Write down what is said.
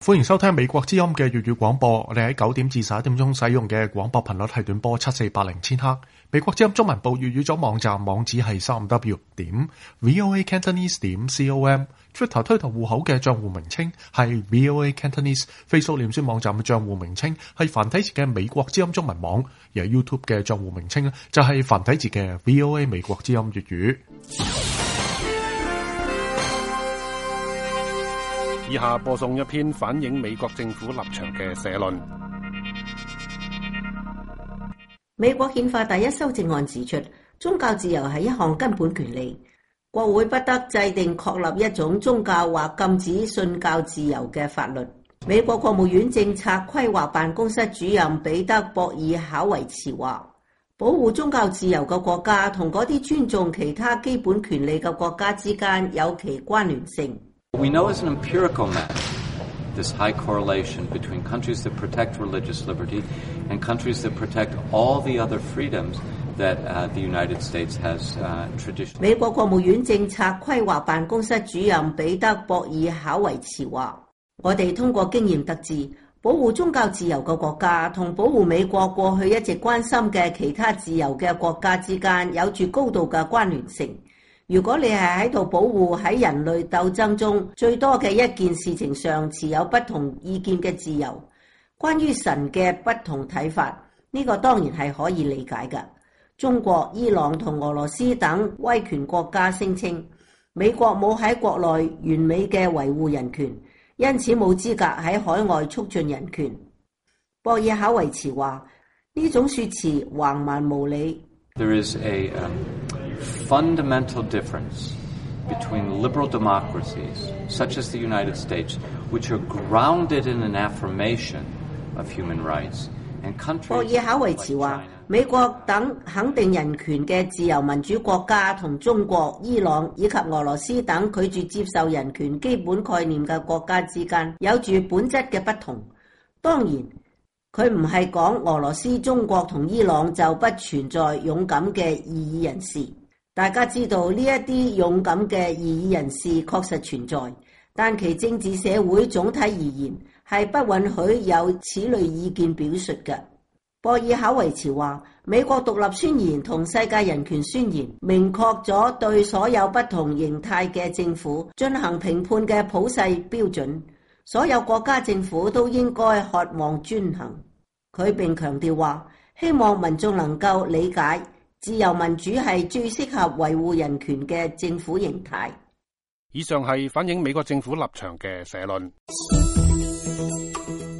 歡迎收聽美國之音嘅粵語廣播。我哋喺9點至11點鐘使用嘅廣播頻率係短波7480千赫。美國之音中文部粵語組網站網址係 3w.voacantonese.com。Twitter 推特戶口嘅賬戶名稱係 VOA Cantonese。Facebook 臉書網站嘅賬戶名稱係繁體字嘅美國之音中文網。而 YouTube 嘅賬戶名稱就係繁體字嘅 VOA 美國之音粵語。 以下播送一篇反映美國政府立場嘅社論。 美國憲法第一修正案指出，宗教自由係一項根本權利，國會不得制定確立一種宗教或禁止信教自由嘅法律。美國國務院政策規劃辦公室主任彼得博爾考維茨話，保護宗教自由嘅國家同嗰啲尊重其他基本權利嘅國家之間有其關聯性。 We know as an empirical matter this high correlation between countries that protect religious liberty and countries that protect all the other freedoms that the United States has traditionally. 美國國務院政策規劃辦公室主任彼得博爾考維茨話，我哋通過經驗得知，保護宗教自由嘅國家同保護美國過去一直關心嘅其他自由嘅國家之間有住高度嘅關聯性。如果你係喺度保護喺人類鬥爭中最多嘅一件事情上持有不同意見嘅自由，關於神嘅不同睇法，呢個當然係可以理解嘅。中國、伊朗同俄羅斯等威權國家聲稱，美國冇喺國內完美嘅維護人權，因此冇資格喺海外促進人權。博爾考維茨話，呢種說辭橫蠻無理。 There is a fundamental difference between liberal democracies, such as the United States, which are grounded in an affirmation of human rights, and countries 博爾考維茨話，美國等肯定人權嘅自由民主國家同中國、伊朗以及俄羅斯等拒絕接受人權基本概念嘅國家之間有住本質嘅不同。當然，佢唔係講俄羅斯、中國同伊朗就不存在勇敢嘅異議人士。大家知道呢一啲勇敢嘅異議人士確實存在，但其政治社會總體而言係不允許有此類意見表述嘅。博爾考維茨話，美國獨立宣言同世界人權宣言明確咗對所有不同形態嘅政府進行評判嘅普世標準，所有國家政府都應該渴望遵行。佢並強調話，希望民眾能夠理解自由民主係最適合維護人權嘅政府形態。 以上係反映美國政府立場嘅社論。